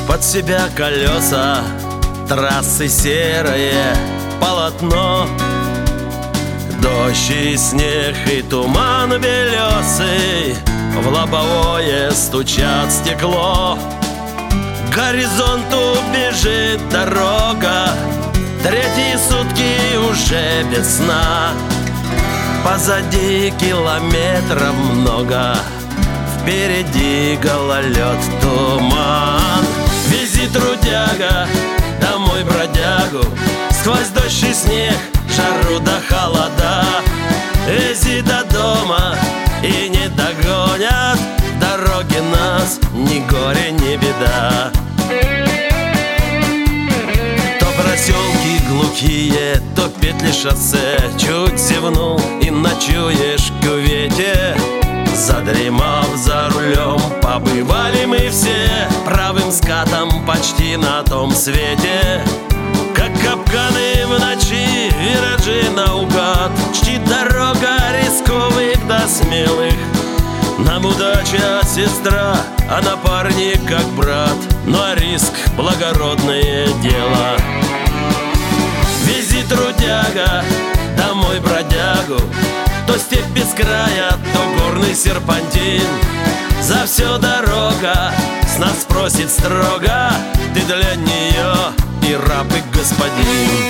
под себя колеса, трассы серое полотно. Дождь и снег и туман белесый в лобовое стучат стекло. К горизонту бежит дорога, третьи сутки уже без сна. Позади километров много, впереди гололед, туман. Вези, трудяга, домой бродягу, сквозь дождь и снег, жару да холода. Вези до дома и не догонят дороги нас, ни горе, ни беда. То проселки глухие, то петли шоссе, чуть зевнул и ночуешь в кювете. Задремав за рулем, побывали мы все правым скатом почти на том свете. Как капканы в ночи, виражи наугад, чтит дорога рисковых до смелых. Нам удача сестра, а напарник как брат, но риск — благородное дело. Вези, трудяга, домой бродягу, то степь без края, то горный серпантин. За все дорога с нас спросит строго, ты для нее и раб, и господин.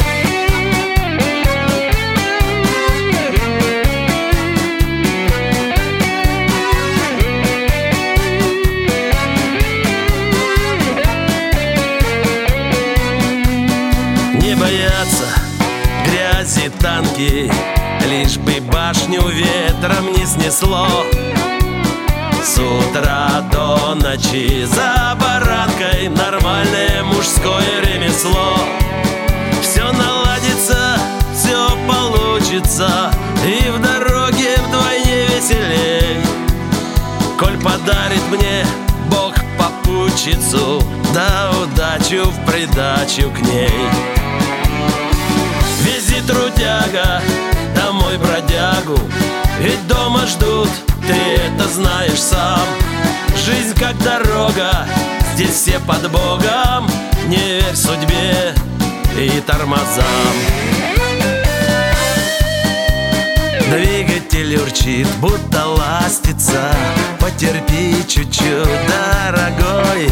Не боятся грязи танки, лишь бы башню ветром не снесло. С утра до ночи за баранкой нормальное мужское ремесло. Все наладится, все получится, и в дороге вдвойне веселей. Коль подарит мне Бог попутчицу, да удачу в придачу к ней. Вези, трудяга, домой бродягу, ведь дома ждут, ты это знаешь сам. Жизнь как дорога, здесь все под Богом, не верь судьбе и тормозам. Двигатель урчит, будто ластится, потерпи чуть-чуть, дорогой.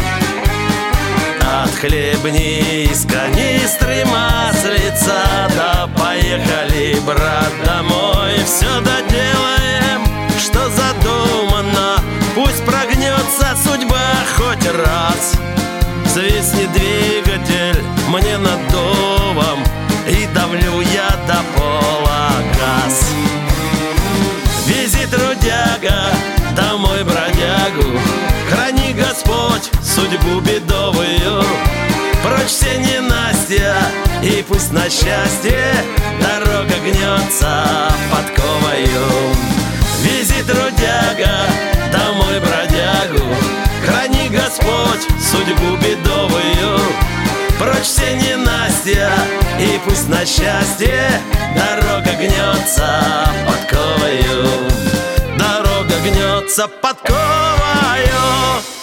Отхлебни из канистры маслица, да поехали, брат, домой. Все доделаем, что задумано, пусть прогнется судьба хоть раз. Свистнет двигатель мне над домом, и давлю я до пола газ. Вези, трудяга, домой бродягу, храни Господь судьбу бедовую. Прочь все ненастья, и пусть на счастье дорога гнется подковою. Вези, трудяга, домой бродягу, храни Господь судьбу бедовую. Прочь все ненастья, и пусть на счастье дорога гнется подковою. Дорога гнется подковою.